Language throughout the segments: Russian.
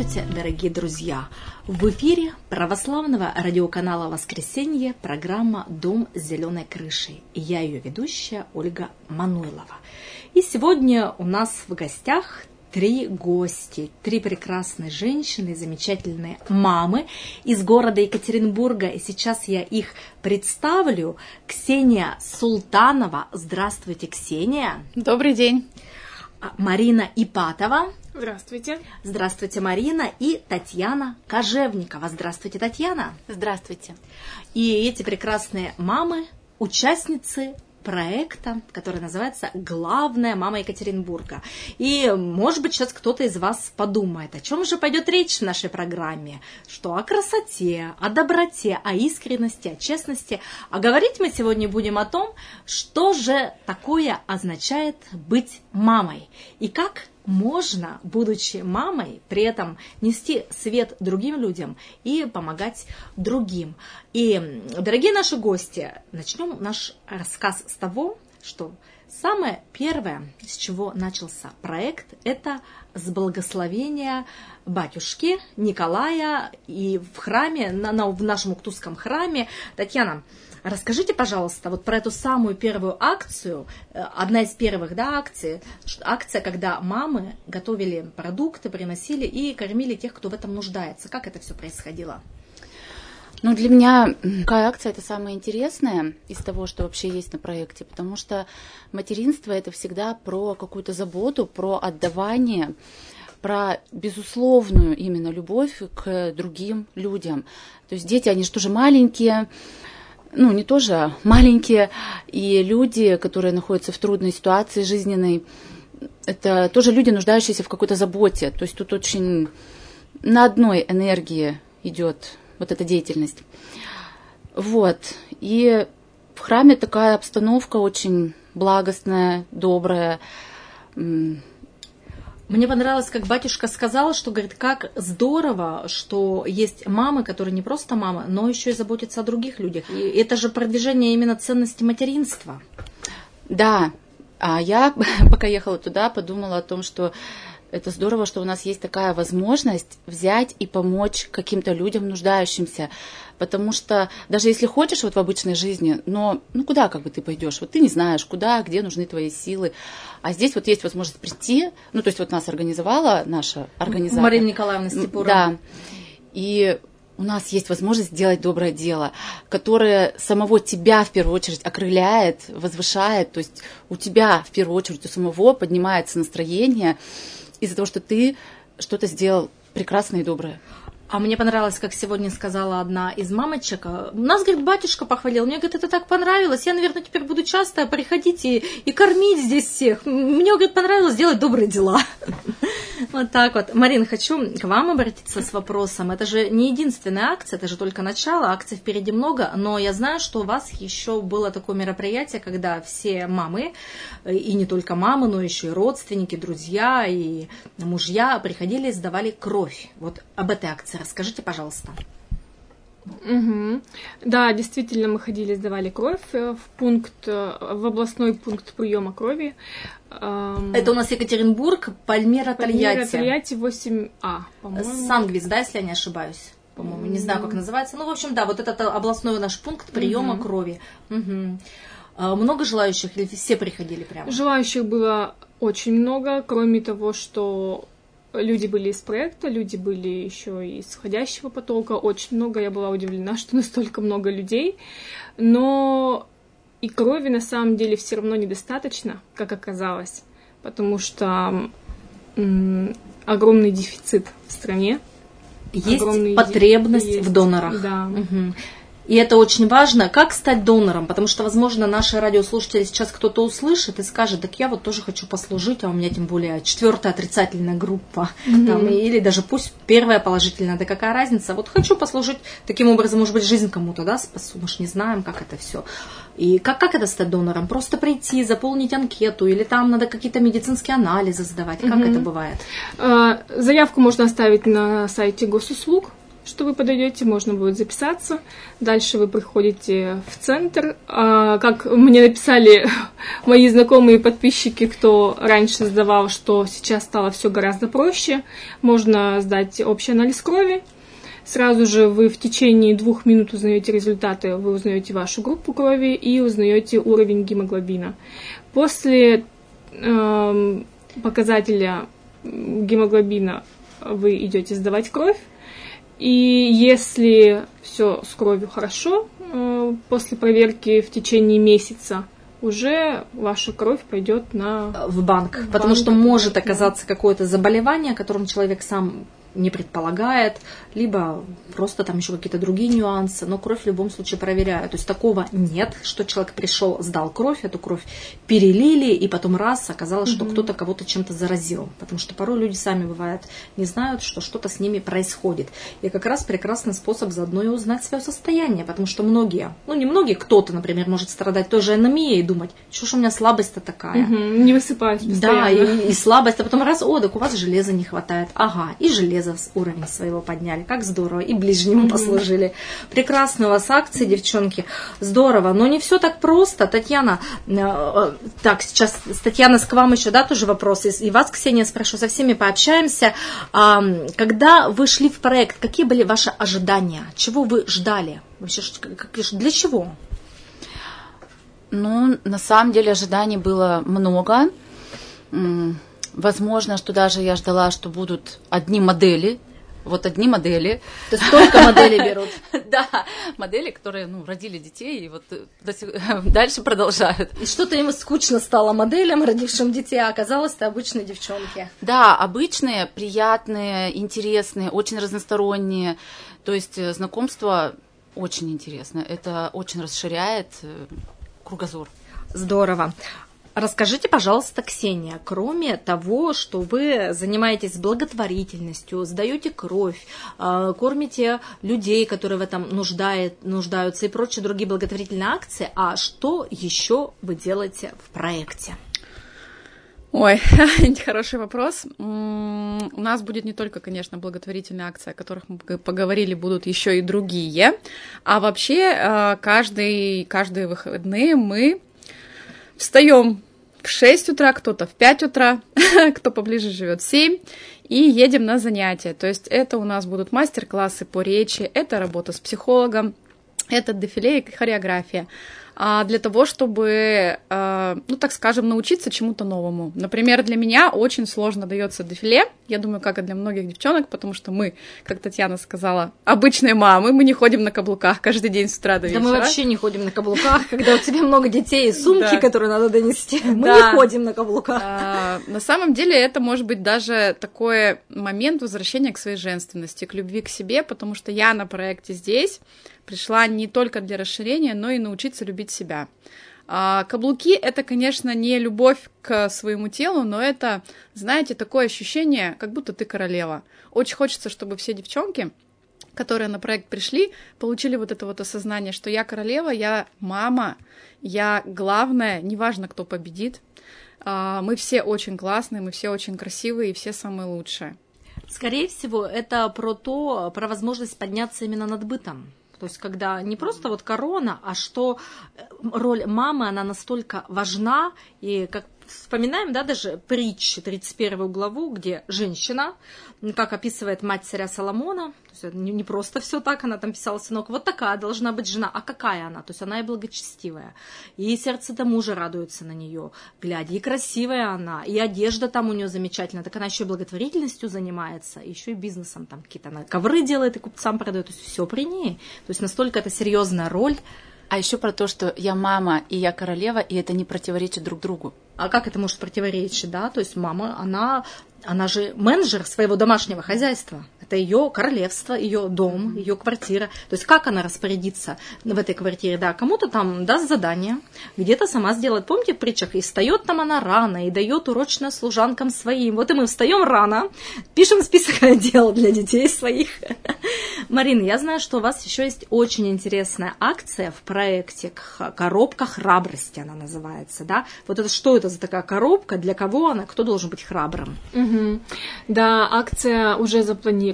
Здравствуйте, дорогие друзья! В эфире православного радиоканала «Воскресенье» программа «Дом с зеленой крышей». И я ее ведущая Ольга Мануйлова. И сегодня у нас в гостях три гости, три прекрасные женщины, замечательные мамы из города Екатеринбурга. И сейчас я их представлю. Ксения Султанова. Здравствуйте, Ксения. Добрый день. Марина Ипатова. Здравствуйте. Здравствуйте, Марина. И Татьяна Кожевникова. Здравствуйте, Татьяна. Здравствуйте. И эти прекрасные мамы, участницы проекта, который называется «Главная мама Екатеринбурга». И, может быть, сейчас кто-то из вас подумает, о чем же пойдет речь в нашей программе? Что о красоте, о доброте, о искренности, о честности. А говорить мы сегодня будем о том, что же такое означает быть мамой. И как можно, будучи мамой, при этом нести свет другим людям и помогать другим. И, дорогие наши гости, начнем наш рассказ с того, что самое первое, с чего начался проект, это с благословения батюшки Николая и в храме, в нашем Уктусском храме. Татьяна, расскажите, пожалуйста, вот про эту самую первую акцию, одна из первых, акций, акция, когда мамы готовили продукты, приносили и кормили тех, кто в этом нуждается. Как это все происходило? Ну, для меня такая акция – это самое интересное из того, что вообще есть на проекте, потому что материнство – это всегда про какую-то заботу, про отдавание, про безусловную именно любовь к другим людям. То есть дети, они же тоже маленькие, не тоже маленькие, и люди, которые находятся в трудной ситуации жизненной, это тоже люди, нуждающиеся в какой-то заботе. То есть тут очень на одной энергии идет вот эта деятельность. Вот. И в храме такая обстановка очень благостная, добрая. Мне понравилось, как батюшка сказал, что, говорит, как здорово, что есть мамы, которые не просто мамы, но еще и заботятся о других людях. И это же продвижение именно ценности материнства. Да. А я, пока ехала туда, подумала о том, что это здорово, что у нас есть такая возможность взять и помочь каким-то людям нуждающимся. Потому что даже если хочешь в обычной жизни, но куда ты пойдешь? Вот ты не знаешь, куда, где нужны твои силы. А здесь вот есть возможность прийти. То есть вот нас организовала наша организация. Марина Николаевна Степурова. Да. И у нас есть возможность сделать доброе дело, которое самого тебя в первую очередь окрыляет, возвышает. То есть у тебя в первую очередь у самого поднимается настроение из-за того, что ты что-то сделал прекрасное и доброе. А мне понравилось, как сегодня сказала одна из мамочек. Нас, говорит, батюшка похвалил. Мне, говорит, это так понравилось. Я, наверное, теперь буду часто приходить и кормить здесь всех. Мне, говорит, понравилось делать добрые дела. Вот так вот. Марина, хочу к вам обратиться с вопросом. Это же не единственная акция, это же только начало. Акций впереди много. Но я знаю, что у вас еще было такое мероприятие, когда все мамы, и не только мамы, но еще и родственники, друзья и мужья приходили и сдавали кровь. Вот об этой акции расскажите, пожалуйста. Угу. Да, действительно, мы ходили, сдавали кровь в областной пункт приема крови. Это у нас Екатеринбург, Пальмира, Тольятти. Тольятти 8А, по-моему. Сангвиз, да, если я не ошибаюсь? По-моему, не знаю, как называется. В общем, да, вот этот областной наш пункт приема крови. Много желающих или все приходили прямо? Желающих было очень много, кроме того, что люди были из проекта, люди были еще из входящего потока, очень много. Я была удивлена, что настолько много людей. Но и крови на самом деле все равно недостаточно, как оказалось, потому что огромный дефицит в стране. Есть потребность в донорах. Да. Угу. И это очень важно, как стать донором, потому что, возможно, наши радиослушатели сейчас кто-то услышит и скажет, так я вот тоже хочу послужить, а у меня тем более 4-я отрицательная группа, или даже пусть 1-я положительная, да какая разница, вот хочу послужить, таким образом, может быть, жизнь кому-то, спасу, мы ж не знаем, как это все. И как это стать донором? Просто прийти, заполнить анкету, или там надо какие-то медицинские анализы сдавать, как это бывает? Заявку можно оставить на сайте госуслуг. что вы подойдете, можно будет записаться. Дальше вы приходите в центр. Как мне написали мои знакомые подписчики, кто раньше сдавал, что сейчас стало все гораздо проще. Можно сдать общий анализ крови. Сразу же вы в течение 2 минут узнаете результаты, вы узнаете вашу группу крови и узнаете уровень гемоглобина. После показателя гемоглобина вы идете сдавать кровь. И если все с кровью хорошо, после проверки в течение месяца уже ваша кровь пойдет в банк. Потому что может оказаться какое-то заболевание, о котором человек сам не предполагает, либо просто там еще какие-то другие нюансы, но кровь в любом случае проверяют. То есть такого нет, что человек пришел, сдал кровь, эту кровь перелили, и потом раз оказалось, что кто-то кого-то чем-то заразил. Потому что порой люди сами, бывает, не знают, что что-то с ними происходит. И как раз прекрасный способ заодно и узнать свое состояние, потому что многие, не многие, кто-то, например, может страдать той же анемией и думать, что ж у меня слабость-то такая. Не высыпаюсь постоянно. Да, и слабость, а потом раз, так у вас железа не хватает. Ага, и железо уровень своего подняли. Как здорово. И ближнему послужили. Прекрасные у вас акции, девчонки. Здорово. Но не все так просто. Татьяна, сейчас Татьяна, к вам еще, тоже вопрос. И вас, Ксения, спрошу, со всеми пообщаемся. Когда вы шли в проект, какие были ваши ожидания? Чего вы ждали? Вообще, для чего? На самом деле ожиданий было много. Возможно, что даже я ждала, что будут одни модели. Одни модели. То есть только модели берут? Да, модели, которые родили детей и дальше продолжают. И что-то им скучно стало моделям, родившим детей, а оказалось, это обычные девчонки. Да, обычные, приятные, интересные, очень разносторонние. То есть знакомство очень интересно. Это очень расширяет кругозор. Здорово. Расскажите, пожалуйста, Ксения, кроме того, что вы занимаетесь благотворительностью, сдаете кровь, кормите людей, которые в этом нуждаются и прочие другие благотворительные акции, а что еще вы делаете в проекте? Ой, хороший вопрос. У нас будет не только, конечно, благотворительная акция, о которых мы поговорили, будут еще и другие. А вообще каждые выходные мы встаем в 6 утра, кто-то в 5 утра, кто поближе живет в 7, и едем на занятия. То есть это у нас будут мастер-классы по речи, это работа с психологом, это дефиле и хореография. Для того, чтобы, так скажем, научиться чему-то новому. Например, для меня очень сложно дается дефиле, я думаю, как и для многих девчонок, потому что мы, как Татьяна сказала, обычные мамы, мы не ходим на каблуках каждый день с утра до вечера. Да мы вообще не ходим на каблуках, когда у тебя много детей и сумки, которые надо донести, мы не ходим на каблуках. На самом деле это может быть даже такой момент возвращения к своей женственности, к любви к себе, потому что я на проекте здесь пришла не только для расширения, но и научиться любить себя. Каблуки — это, конечно, не любовь к своему телу, но это, знаете, такое ощущение, как будто ты королева. Очень хочется, чтобы все девчонки, которые на проект пришли, получили это осознание, что я королева, я мама, я главная, неважно, кто победит. Мы все очень классные, мы все очень красивые и все самые лучшие. Скорее всего, это про возможность подняться именно над бытом. То есть, когда не просто корона, а что роль мамы, она настолько важна, и как вспоминаем, даже притчи, 31 главу, где женщина, как описывает мать царя Соломона, то есть не просто все так, она там писала, сынок, вот такая должна быть жена, а какая она? То есть она и благочестивая, и сердце-то мужа радуется на нее, глядя, и красивая она, и одежда там у нее замечательная, так она еще и благотворительностью занимается, еще и бизнесом, там какие-то она ковры делает и купцам продает, то есть все при ней, то есть настолько это серьезная роль. А еще про то, что я мама и я королева, и это не противоречит друг другу. А как это может противоречить, да? То есть мама, она же менеджер своего домашнего хозяйства. Это ее королевство, ее дом, ее квартира. То есть как она распорядится в этой квартире? Да, кому-то там даст задание, где-то сама сделает. Помните в притчах? И встает там она рано, и дает урочно служанкам своим. Вот и мы встаем рано, пишем список дел для детей своих. Марина, я знаю, что у вас еще есть очень интересная акция в проекте «Коробка храбрости» она называется, да? Вот это что это за такая коробка, для кого она, кто должен быть храбрым? Да, акция уже запланирована.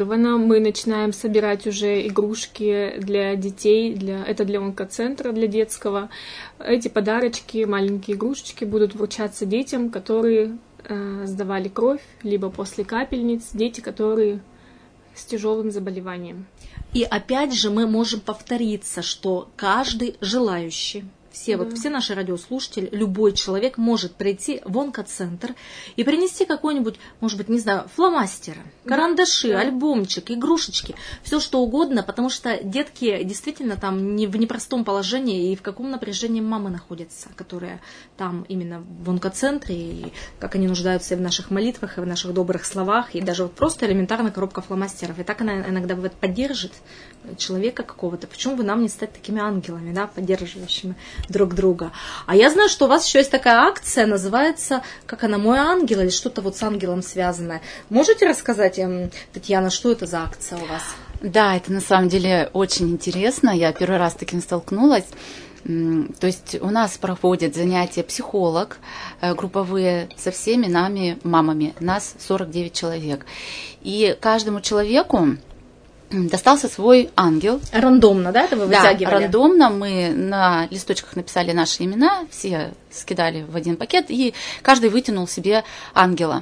востребовано. Мы начинаем собирать уже игрушки для детей, это для онкоцентра, для детского. Эти подарочки, маленькие игрушечки будут вручаться детям, которые сдавали кровь, либо после капельниц, дети, которые с тяжелым заболеванием. И опять же мы можем повториться, что каждый желающий, все наши радиослушатели, любой человек может прийти в онкоцентр и принести какой-нибудь, может быть, не знаю, фломастеры, карандаши, альбомчик, игрушечки, все что угодно, потому что детки действительно там в непростом положении и в каком напряжении мамы находятся, которые там именно в онкоцентре, и как они нуждаются и в наших молитвах, и в наших добрых словах, и даже вот просто элементарно коробка фломастеров. И так она иногда бывает поддержит человека какого-то. Почему бы нам не стать такими ангелами, да, поддерживающими друг друга? А я знаю, что у вас еще есть такая акция, называется, как она, «Мой ангел», или что-то вот с ангелом связанное. Можете рассказать, Татьяна, что это за акция у вас? Да, это на самом деле очень интересно. Я первый раз с таким столкнулась. То есть у нас проходят занятия психолог, групповые со всеми нами мамами. Нас 49 человек. И каждому человеку достался свой ангел. Рандомно, да, это вы вытягивали? Да, рандомно. Мы на листочках написали наши имена, все скидали в один пакет, и каждый вытянул себе ангела.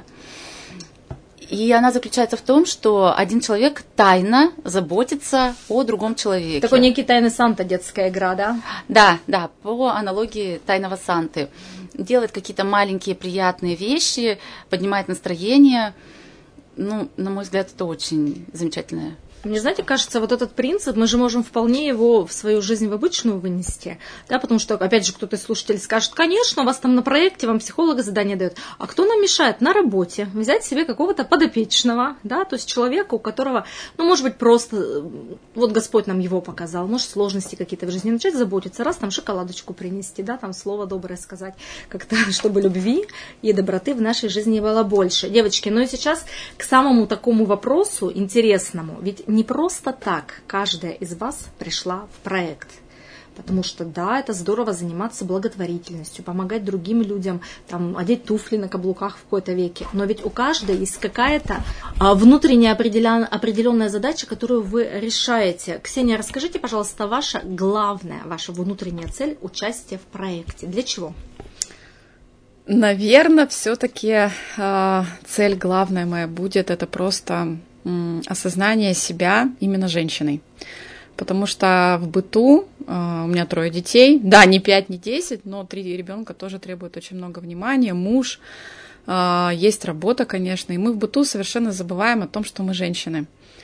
И она заключается в том, что один человек тайно заботится о другом человеке. Такой некий тайный Санта, детская игра, да? Да, по аналогии тайного Санты. Делает какие-то маленькие приятные вещи, поднимает настроение. Ну, на мой взгляд, это очень замечательное. Мне, знаете, кажется, вот этот принцип, мы же можем вполне его в свою жизнь в обычную вынести, да, потому что, опять же, кто-то из слушателей скажет, конечно, у вас там на проекте, вам психолога задание дает, а кто нам мешает на работе взять себе какого-то подопечного, да, то есть человека, у которого, ну, может быть, просто, вот Господь нам его показал, может, сложности какие-то в жизни, начать заботиться, раз там шоколадочку принести, да, там слово доброе сказать, как-то, чтобы любви и доброты в нашей жизни было больше. Девочки, ну и сейчас к самому такому вопросу интересному, ведь не просто так каждая из вас пришла в проект. Потому что, да, это здорово заниматься благотворительностью, помогать другим людям, там, одеть туфли на каблуках в какой-то веке. Но ведь у каждой есть какая-то внутренняя определенная задача, которую вы решаете. Ксения, расскажите, пожалуйста, ваша главная, ваша внутренняя цель участия в проекте. Для чего? Наверное, все-таки цель главная моя будет это просто осознание себя именно женщиной. Потому что в быту у меня 3 детей, да, не 5, не 10, но 3 ребенка тоже требуют очень много внимания, муж, есть работа, конечно, и мы в быту совершенно забываем о том, что мы женщины.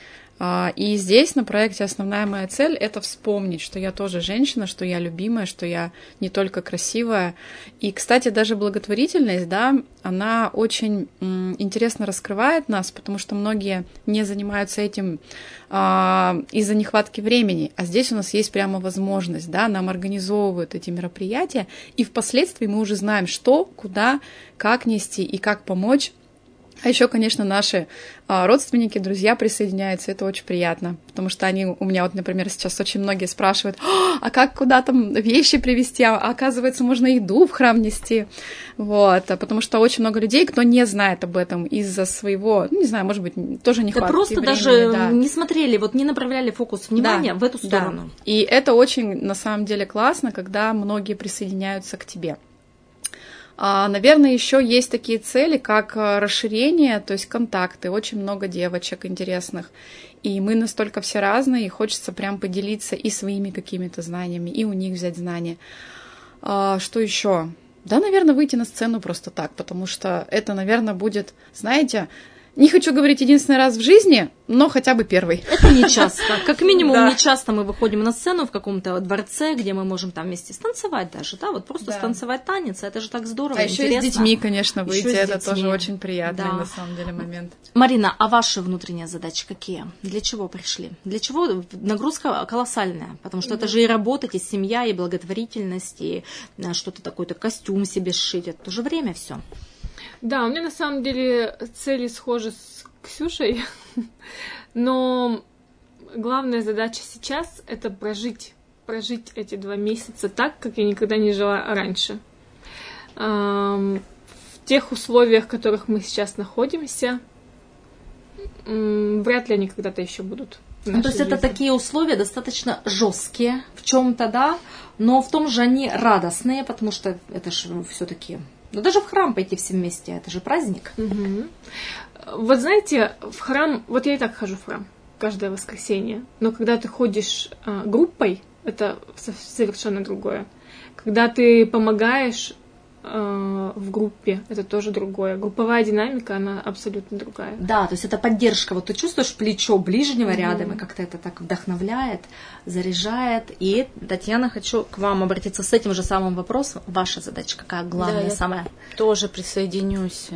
И здесь на проекте основная моя цель — это вспомнить, что я тоже женщина, что я любимая, что я не только красивая. И, кстати, даже благотворительность, да, она очень интересно раскрывает нас, потому что многие не занимаются этим из-за нехватки времени. А здесь у нас есть прямо возможность, да, нам организовывают эти мероприятия, и впоследствии мы уже знаем, что, куда, как нести и как помочь. А еще, конечно, наши родственники, друзья присоединяются, это очень приятно, потому что они у меня, вот, например, сейчас очень многие спрашивают, а как, куда там вещи привезти, а оказывается, можно еду в храм нести, вот, потому что очень много людей, кто не знает об этом из-за своего, ну, не знаю, может быть, тоже нехватки просто времени. Даже да. Не смотрели, вот не направляли фокус внимания в эту сторону. Да. И это очень, на самом деле, классно, когда многие присоединяются к тебе. Наверное, еще есть такие цели, как расширение, то есть контакты, очень много девочек интересных, и мы настолько все разные, и хочется прям поделиться и своими какими-то знаниями, и у них взять знания. Что еще? Да, наверное, выйти на сцену просто так, потому что это, наверное, будет, знаете, не хочу говорить единственный раз в жизни, но хотя бы первый. Это не часто. Как минимум, не часто мы выходим на сцену в каком-то дворце, где мы можем там вместе станцевать даже, да, вот просто станцевать танец, это же так здорово, интересно. еще и с детьми, конечно, выйти, это тоже очень приятный, да. На самом деле, момент. Марина, а ваши внутренние задачи какие? Для чего пришли? Для чего? Нагрузка колоссальная, потому что это же и работать, и семья, и благотворительность, и что-то такое-то, костюм себе сшить, это тоже время все. Да, у меня на самом деле цели схожи с Ксюшей, но главная задача сейчас — это прожить эти 2 месяца так, как я никогда не жила раньше. В тех условиях, в которых мы сейчас находимся, вряд ли они когда-то еще будут. Ну, то есть это такие условия достаточно жесткие в чем-то, да, но в том же они радостные, потому что это же все-таки, ну даже в храм пойти все вместе, это же праздник. Угу. Вот знаете, в храм, вот я и так хожу в храм каждое воскресенье, но когда ты ходишь группой, это совершенно другое. Когда ты помогаешь в группе, это тоже другое. Групповая динамика, она абсолютно другая. Да, то есть это поддержка. Вот ты чувствуешь плечо ближнего рядом, и как-то это так вдохновляет, заряжает. И, Татьяна, хочу к вам обратиться с этим же самым вопросом. Ваша задача какая главная, да, самая? Тоже присоединюсь.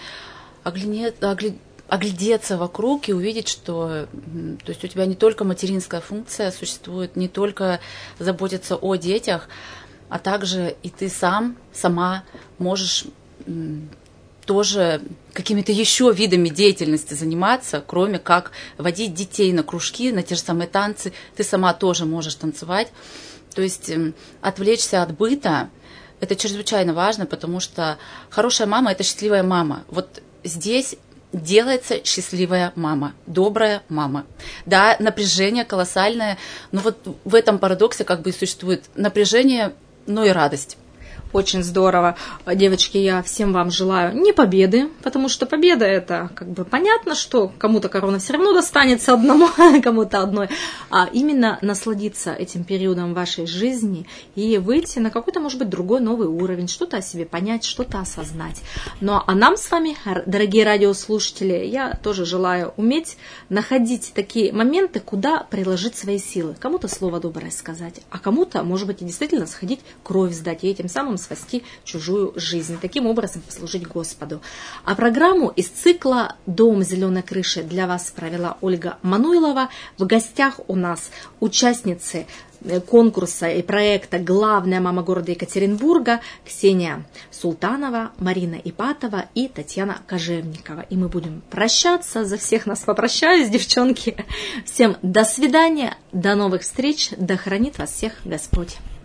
Оглядеться вокруг и увидеть, что то есть у тебя не только материнская функция существует, не только заботиться о детях, а также и ты сама можешь тоже какими-то еще видами деятельности заниматься, кроме как водить детей на кружки, на те же самые танцы. Ты сама тоже можешь танцевать. То есть отвлечься от быта – это чрезвычайно важно, потому что хорошая мама – это счастливая мама. Вот здесь делается счастливая мама, добрая мама. Да, напряжение колоссальное, но вот в этом парадоксе как бы и существует напряжение, но и радость. Очень здорово. Девочки, я всем вам желаю не победы, потому что победа это как бы понятно, что кому-то корона все равно достанется одному, кому-то одной, а именно насладиться этим периодом вашей жизни и выйти на какой-то, может быть, другой новый уровень, что-то о себе понять, что-то осознать. Ну а нам с вами, дорогие радиослушатели, я тоже желаю уметь находить такие моменты, куда приложить свои силы. Кому-то слово доброе сказать, а кому-то, может быть, и действительно сходить кровь сдать и этим самым спасти чужую жизнь, таким образом послужить Господу. А программу из цикла «Дом зеленой крыши» для вас провела Ольга Мануйлова. В гостях у нас участницы конкурса и проекта «Главная мама города Екатеринбурга» Ксения Султанова, Марина Ипатова и Татьяна Кожевникова. И мы будем прощаться, за всех нас попрощаюсь, девчонки. Всем до свидания, до новых встреч, да хранит вас всех Господь.